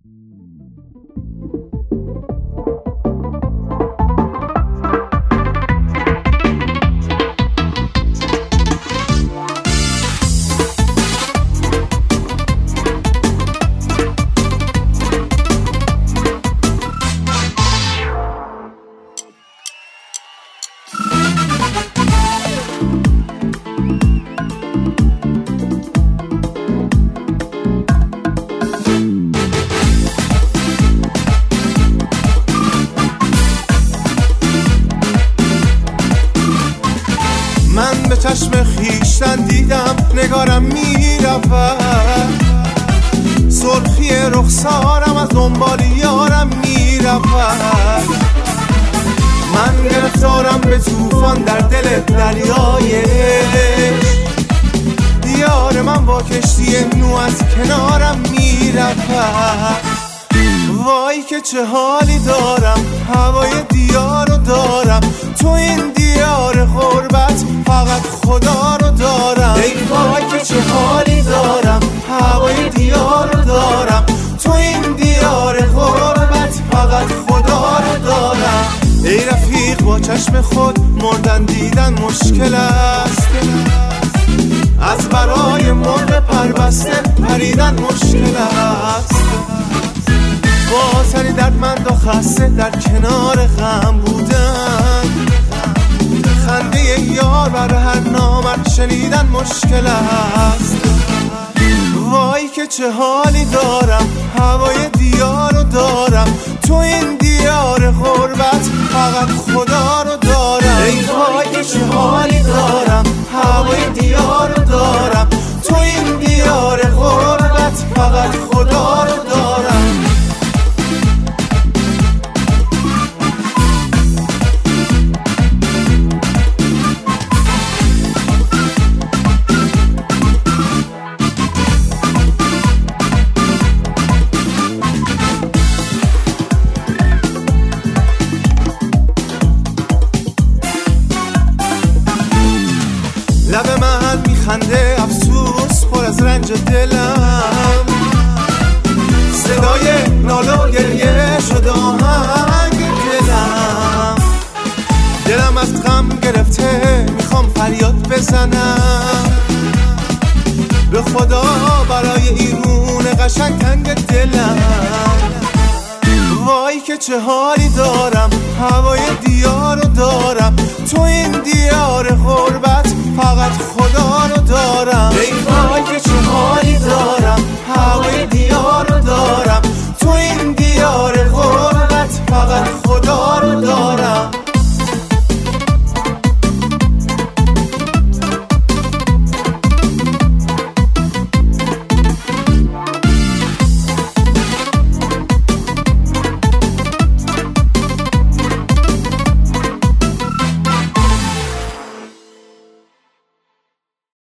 من به چشم خیشتن دیدم نگارم میرود، سرخی رخسارم از دنبال یارم میرود. من گرفتارم به طوفان در دل دریای یار من با کشتی نو از کنارم میرود. وای که چه حالی دارم، هوای دیار رو دارم، تو این دیار غربت فقط خدا رو دارم. ای وای که چه حالی دارم، هوای دیار رو دارم، تو این دیار غربت فقط خدا رو دارم. ای رفیق با چشم خود مردن دیدن مشکل است، از برای مرغ پربسته پریدن مشکل است. با سری دردمند و خسته در کنار غم بودن، خنده یار برای هر نامرد شنیدن مشکل است. وای که چه حالی دارم، هوای دیار رو دارم، تو این دیار غربت فقط خدا رو دارم. ای وای که چه حالی دارم، هوای دیار رو دارم، تو این دیار غربت فقط خدا رو دارم. لب من میخنده افسوس پر از رنج دلم، صدای ناله و گریه شد آهنگ دلم. دلم از غم گرفته میخوام فریاد بزنم، به خدا برای ایرون قشنگ تنگ دلم. وای که چه حالی دارم، هوای دیار رو دارم، تو این دیار غربت فقط خدا رو دارم.